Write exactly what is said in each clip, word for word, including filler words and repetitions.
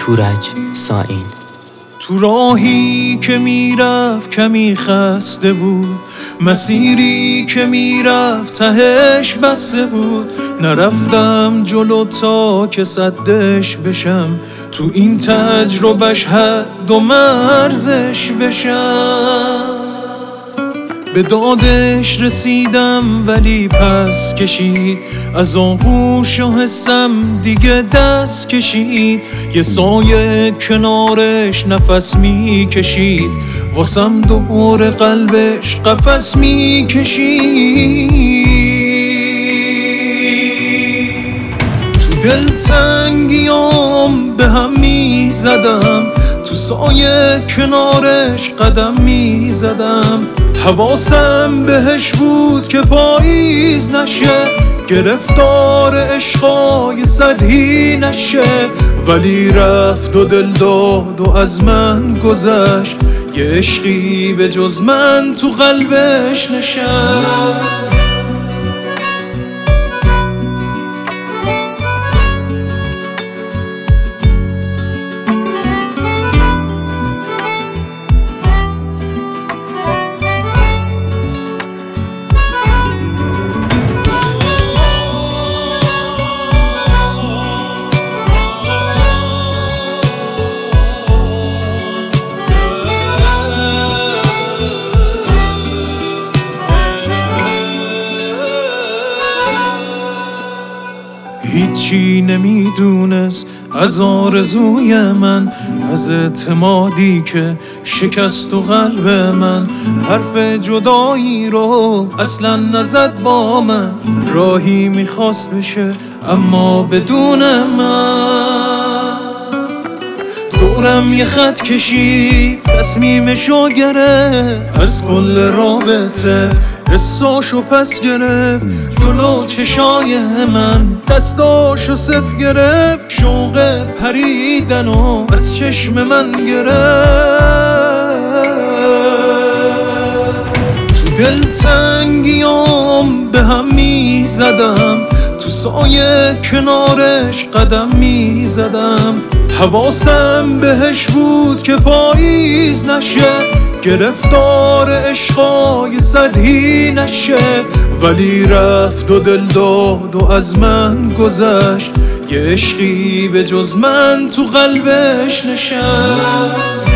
تورج سائین. تو راهی که میرفت کمی خسته بود، مسیری که میرفت تهش بسته بود. نرفتم جلو تا که صدش بشم، تو این تجربهش حد و مرزش بشم. به دادش رسیدم ولی پس کشید، از آغوش و حسم دیگه دست کشید. یه سایه کنارش نفس می کشید، واسم دور قلبش قفس می کشید. تو دلتنگیام به هم می زدم، تو سایه کنارش قدم می زدم. حواسم بهش بود که پاییز نشه، گرفتار عشقای صدهی نشه. ولی رفت و دل داد و از من گذشت، یه عشقی به جز من تو قلبش نشست. هیچی نمیدونست از آرزوی من، از اعتمادی که شکست و قلب من. حرف جدایی رو اصلا نزد با من، راهی میخواست بشه اما بدون من. دورم یه خط کشید، تصمیمشو گرفت، از کل رابطه حساشو پس گرفت. جلو چشای من دستاشو صف گرفت، شوق پریدنو از چشم من گرفت. تو دلتنگیام به هم می زدم، تو سایه کنارش قدم می زدم. حواسم بهش بود که پاییز نشه، گرفتار عشقای صدهی نشه. ولی رفت و دل داد و از من گذشت، یه عشقی به جز من تو قلبش نشست.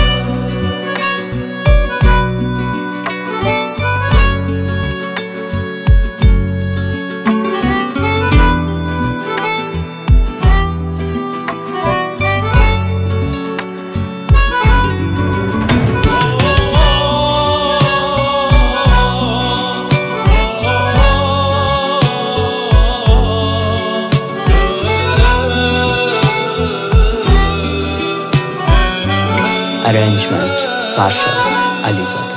ارنجمنت فرشاد علیزاده.